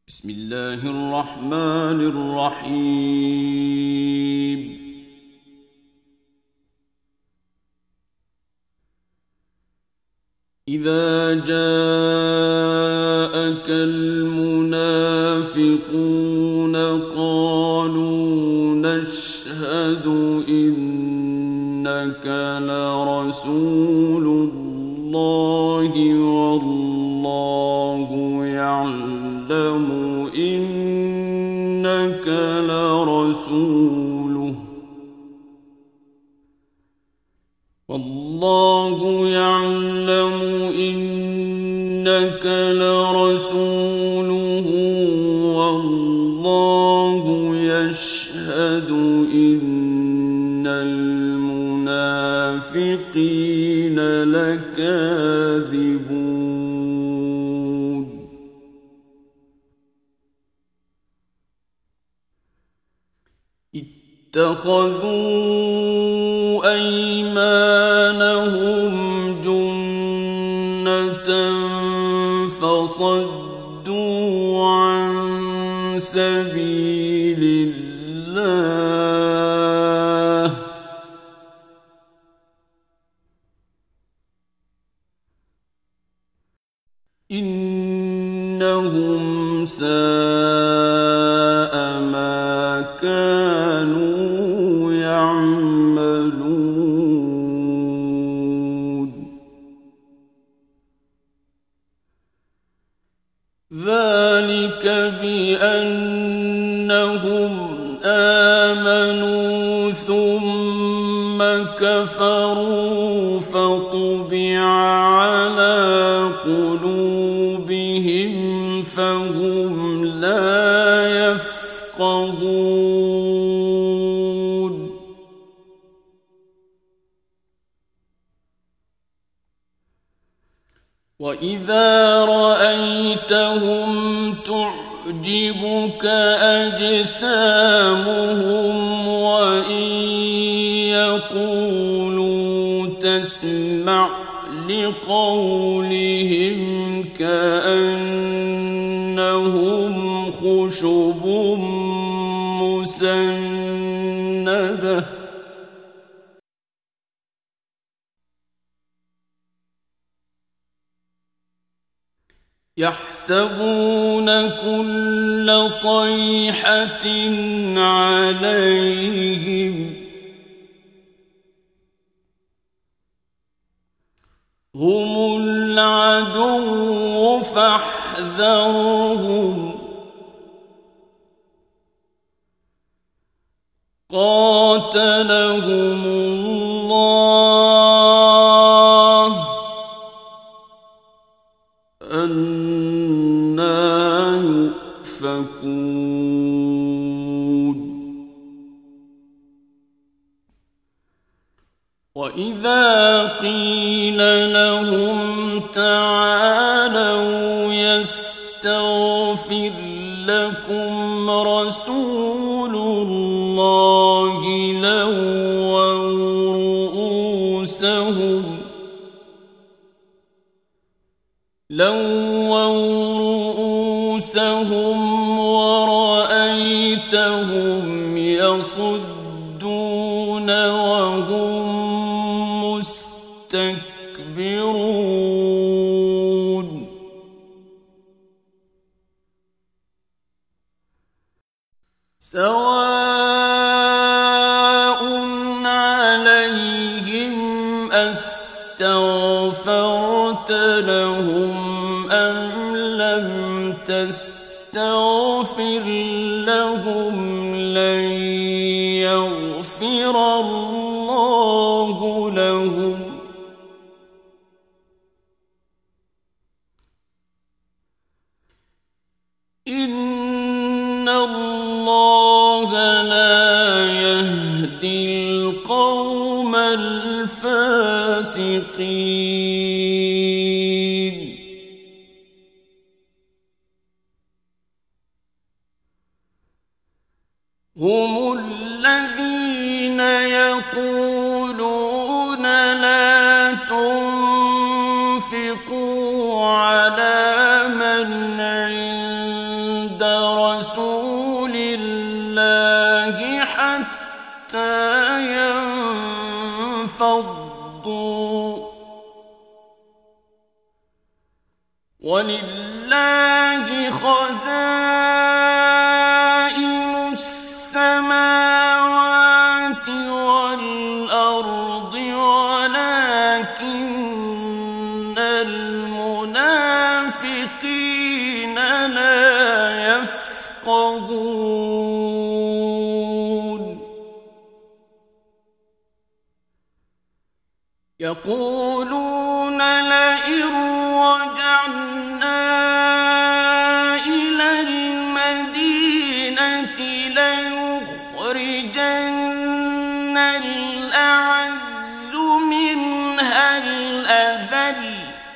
بسم الله الرحمن الرحيم. إذا جاءك المنافقون قالوا نشهد إنك لرسول الله والله يعلم إنك لرسوله والله يشهد إن المنافقين لكاذبون. اتخذوا أيمانهم جنة فصدوا عن سبيل الله إنهم ساء ما كانوا يعملون. ذلك بأنهم آمنوا ثم كفروا فطبع على قلوبهم فهم لا يفقهون. وإذا رأيتهم تعجبك أجسامهم وإن يقولوا تسمع لقولهم كأنهم خشب مسندة يحسبون كل صيحة عليهم هم العدو فاحذرهم قاتلهم الله أنى يؤفكون. وإذا قيل لهم تعالوا يستغفر لكم رسول الله لووا رؤوسهم ورأيتهم يصدون وهم مستكبرون. سواء عليهم أستغفرت لهم أم لم تستغفر لهم لن يغفر الله لهم إن الله لا يهدي القوم الفاسقين. هم الذين يقولون لا تنفقوا على من عند عند رسول الله حتى ينفضوا ولله خزائن السماوات والأرض ولكن المنافقين لا يفقهون يقولون لئن رجعنا إلى المدينة ليخرجن الأعز منها الأذل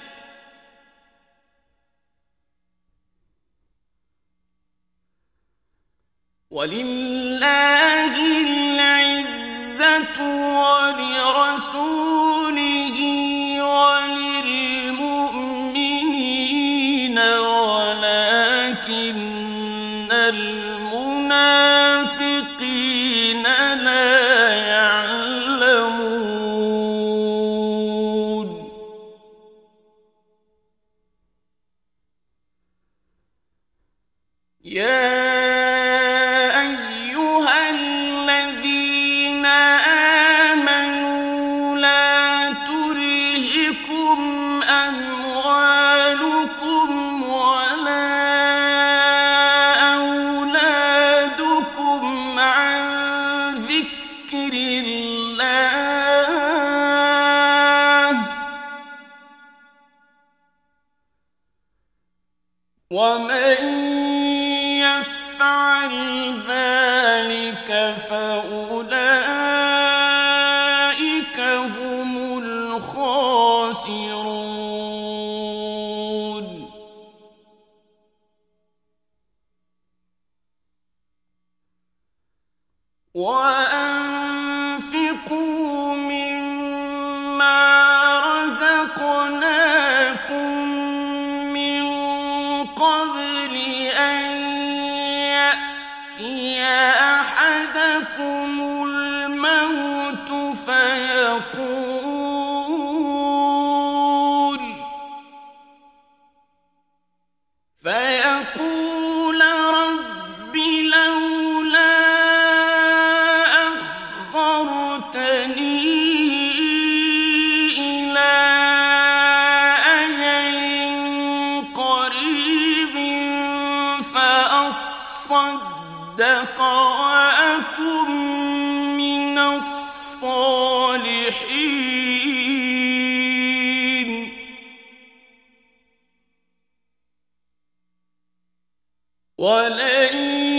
ولله العزة ولرسوله وللمؤمنين ولكن المنافقين لا يعلمون يا أيها الذين آمنوا لا تلهكم أموالكم ولا أولادكم عن ذكر الله ومن يفعل ذلك فأولئك هم الخاسرون وأنفقوا مما رزقناكم من قبل أن يأتي أحدكم الموت فيقول رب لولا أخرتني إلى أجل قريب فأصدق وأكن من الصالحين ولن